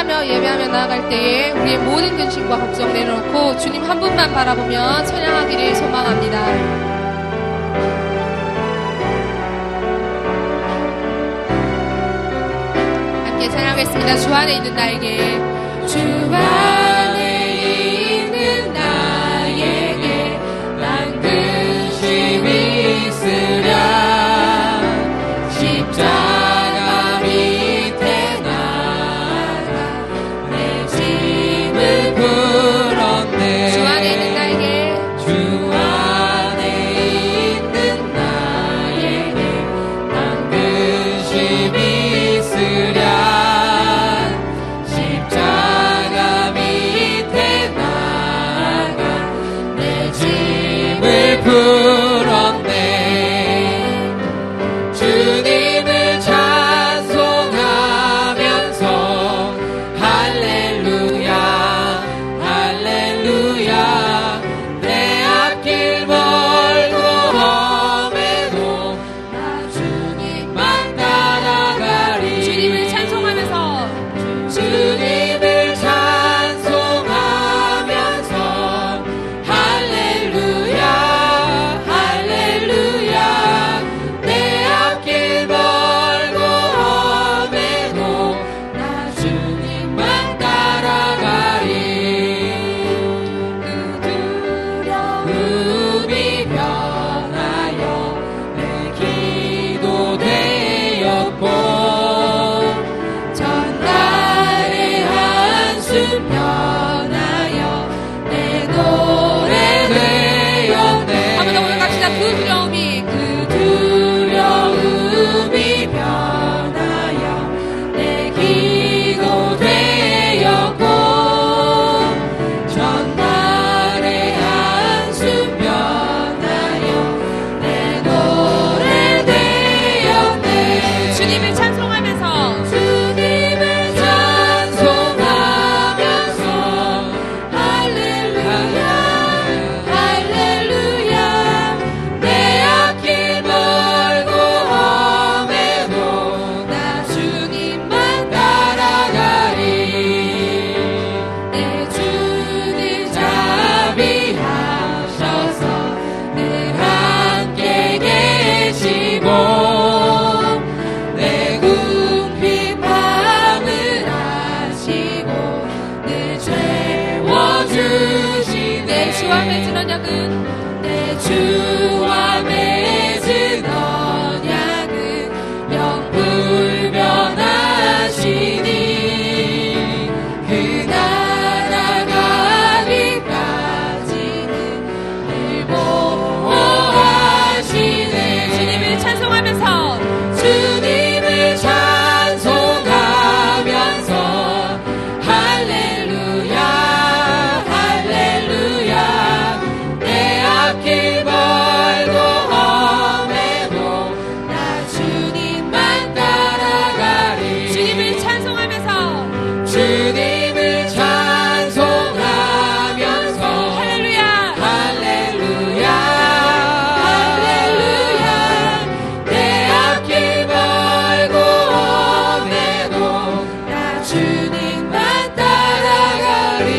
찬양하며 예배하며 나아갈 때에 우리의 모든 근심과 걱정 내려놓고 주님 한 분만 바라보며 찬양하기를 소망합니다. 함께 찬양하겠습니다. 주 안에 있는 나에게, 주 안에 있는 나에게 난 근심이 있으랴. 십자가 밑에 나가 내 짐을 풀었네. 주 안에 있는 나에게, 주 안에 있는 나에게 난 근심이 있으랴. 십자가 밑에 나가 내 짐을 풀었네. 주님을 찬송하면서 할렐루야 할렐루야. 내 앞길 멀고 험해도 나 주님만 따라가리. 주님을 찬송하면서, 주님을 찬송하면서 할렐루야 할렐루야. 내 앞길 멀고 험해도 나 주님만 따라가리. 그 두려움이 변하여 내 기도 되었고 전날의 한숨 변하여 내 노래 되었네. 한번 더 올라갑시다. 그 두려움이 변하여 내 기도 되었고 전날의 한숨 변하여 내 노래 되었네. 주님을 찬송하면서, 주님을 찬송하면서 할렐루야 할렐루야. 내 앞길 멀고 험해도 나 주님만 따라가리. 내 주님 자비하셔서 늘 함께 계시고 내 궁핍함을 아시고 늘 채워주시네. 내 주와 맺은 언약은, 내 주와 맺은 언약은 영불 변하시니 그 나라 가기까지는 늘 보호하시네. 주님을 찬송하면서, 주님을 찬송하면서 할렐루야 할렐루야. 내 앞길 멀고 험해도 나 주님만 따라가리. 주님을 찬송하면서, 주님을 찬송하면서 할렐루야 할렐루야 할렐루야. 내 앞길 멀고 험해도 나 주님만 따라가리.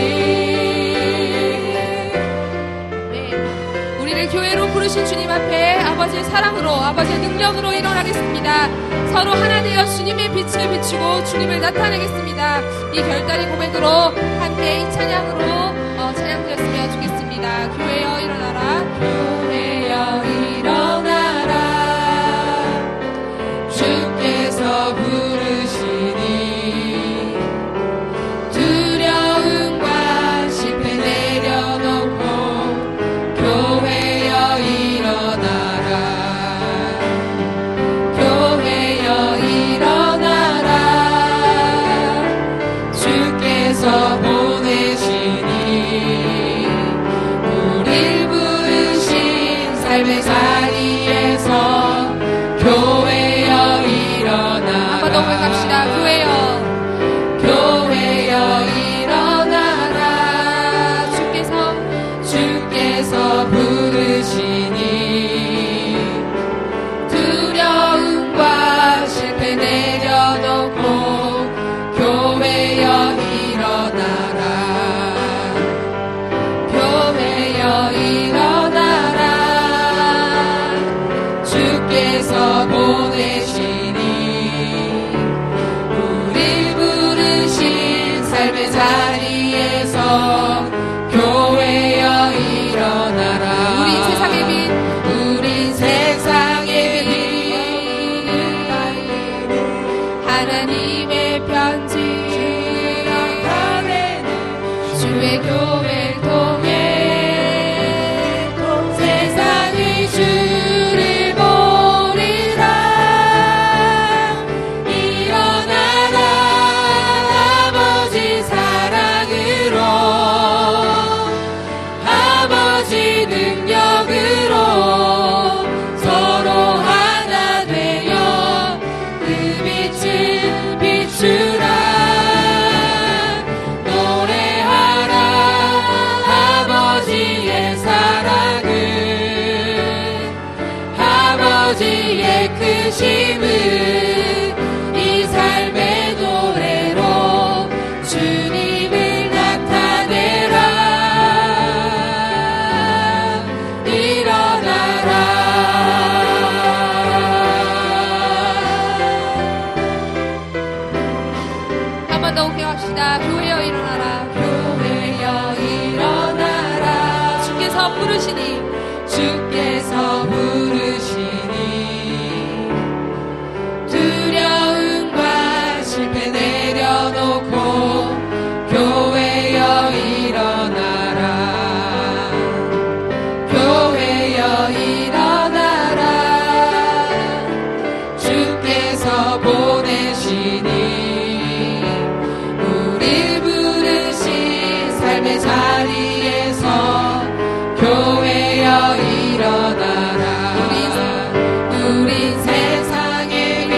네, 우리를 교회로 부르신 주님 앞에 아버지의 사랑으로, 아버지의 능력으로 일어나겠습니다. 서로 하나 되어 주님의 빛을 비추고 주님을 나타내겠습니다. 이 결단의 고백으로 함께 이 찬양으로 찬양드렸으면 좋겠습니다. 교회여 일어나라, 교회여 일어나라. 주께서 부르시니 두려움과 실패 내려놓고 교회여 일어나라. 교회여 일어나라. 주께서 보내시니 우릴 부르신 삶의 자리에서 교회여 일어나라. 한번 더 고백합시다. 교회여 교회여 일어나라. 주께서 부르시니 두려움과 실패 내려놓고 교회여 주께서 보내시니 우리 부르신 삶의 자리에서 교회여 일어나라. 우리 세상의 빛, 우리 세상의 빛, 하나님의 편지 주의 교회를 통해 세상의 주를 보리라. 일어나라 아버지 사랑으로, 아버지 능력으로 서로 하나 되어 그 빛을 비추라. 노래하라 아버지의 사랑을, 아버지의 크심을 이 삶의 노래로 주님을 나타내라. 일어나라. 한 번 더 호흡합시다. 교회여 일어나라. 교회여 일어나라. 주께서 부르시니, 주께서 부르시니 두려움과 실패 내려놓고 교회여 일어나라. 교회여 일어나라. 주께서 보내시니 우리 부르신 삶의 자리에서 교회여 일어나라. 우린 세상의 빛,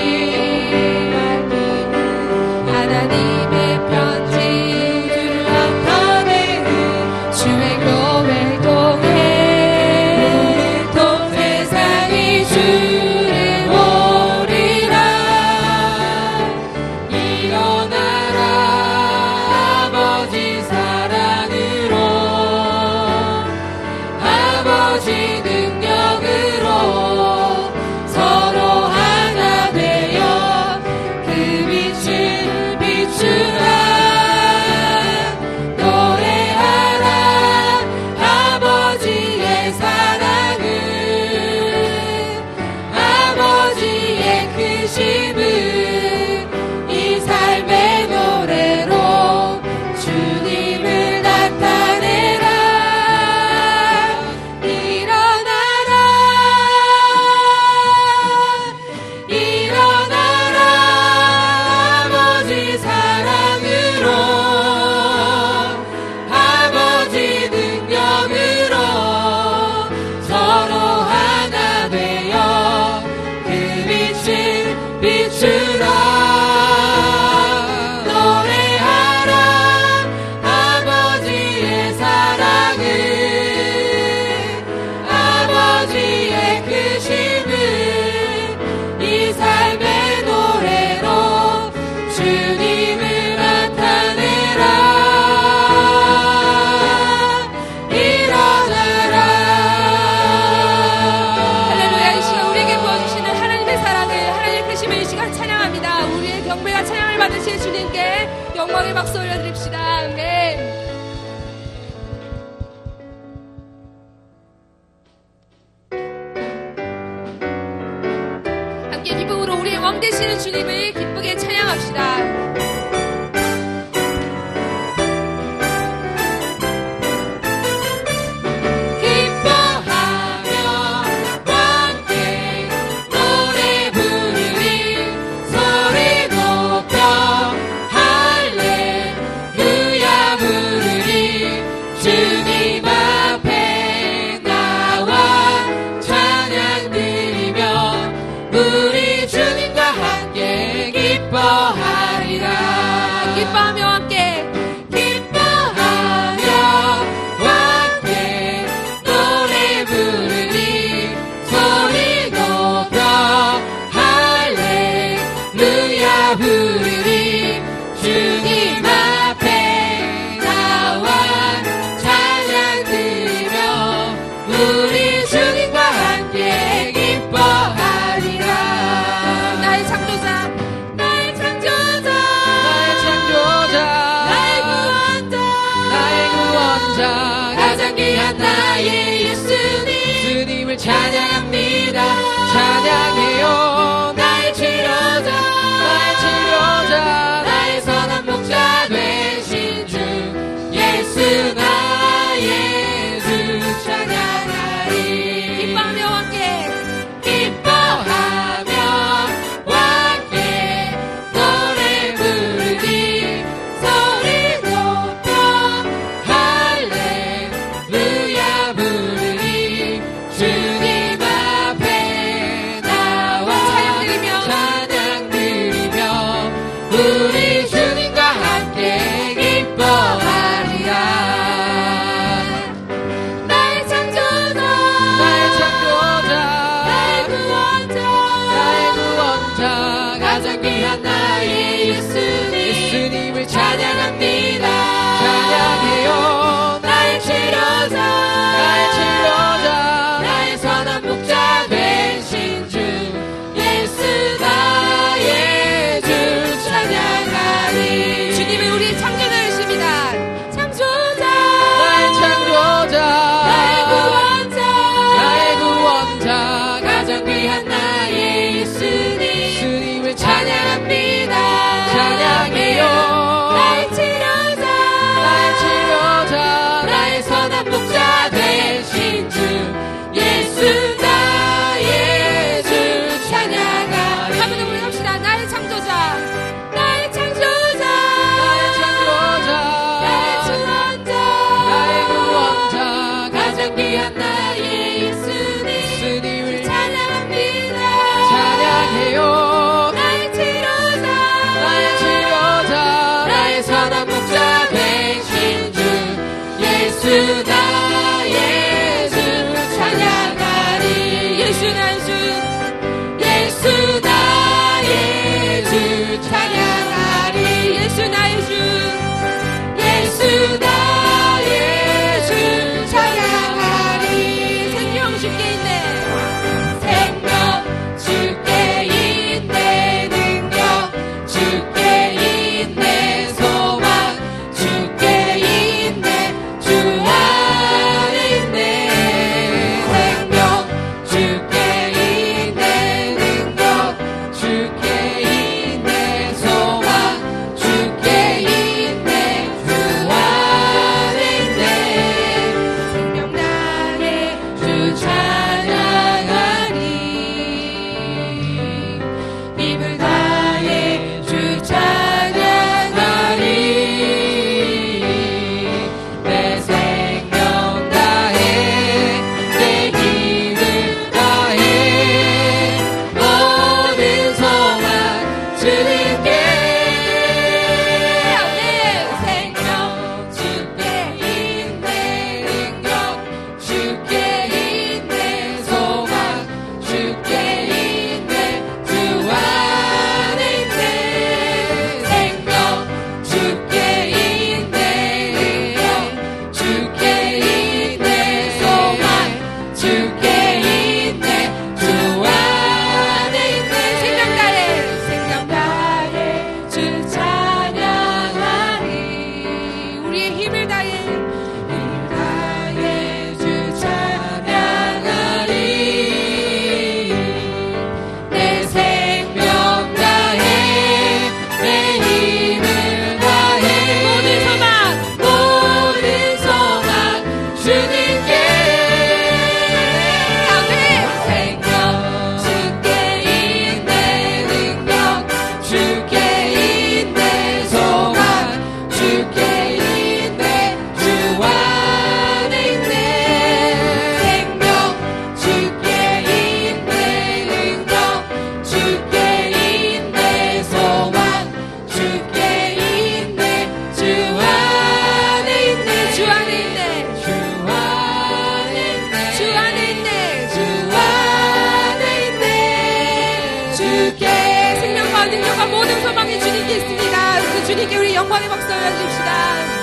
하나님의 편지를 나타내는 주의 교회를 통해 세상이 주를 보리라. 일어나라 아버지 사랑으로, 아버지 능력으로 서로 하나 되어 그 빛을 비추라. 노래하라 아버지의 사랑을, 아버지의 크심을 이 삶의 노래로 주님을 나타내라. 일어나라. 일어나라 아버지 사랑으로, 아버지 능력으로 서로 하나 되어 그 빛을 비추라. 노래하라 아버지의 사랑을, 아버지의 크심을 이 삶의 노래로 주님을 나타내라. 일어나라. 할렐루야. 이 시간 우리에게 부어주시는 하나님의 사랑을, 하나님의 크심을 이 시간 찬양합니다. 우리의 경배와 찬양을 받으실 주님께 영광의 박수 올려드립시다. 아멘. 함께 기쁨으로 우리의 왕 되시는 주님을 기쁘게 찬양합시다. 기뻐하며 함께 노래 부르리. 소리 높여 할렐루야 부르리. 주님 앞에 나와 찬양 드리며 우리 주님과 함께 기뻐하리라. 기뻐하며 함께, 기뻐하며 함께 노래 부르리. 소리 높여 할렐루야 부르리. 주님 앞에 나와 찬양 드리며 우리 주님과 함께 기뻐하리라. 주께 생명과 능력과 모든 소망이 주님께 있습니다. 그 주님께 우리 영광의 박수 올려드립시다.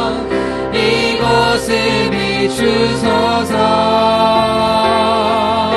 주소서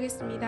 기도하겠습니다.